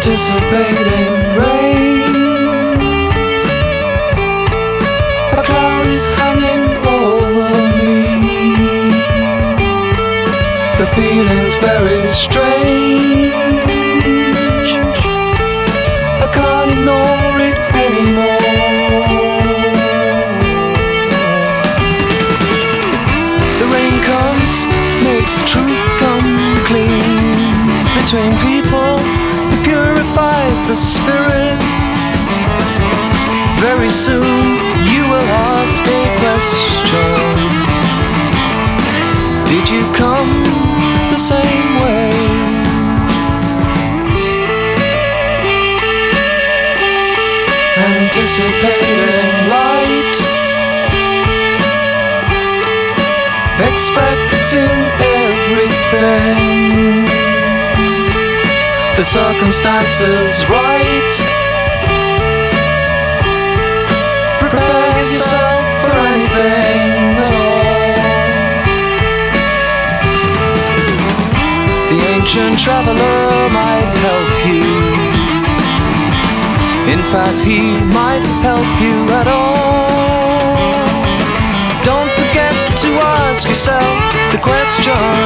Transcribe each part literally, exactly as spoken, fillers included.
anticipating rain. A cloud is hanging over me. The feeling's very strange. I can't ignore it anymore. The rain comes, makes the truth come clean between people. It purifies the spirit. Very soon you will ask a question. Did you come the same way? Anticipating light, expecting everything. The circumstances right. Prepare yourself for anything at all. The ancient traveler might help you. In fact, he might help you at all. Don't forget to ask yourself the question,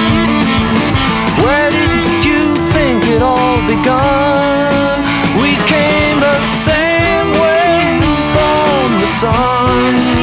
where did you think it all begun? We came the same way from the sun.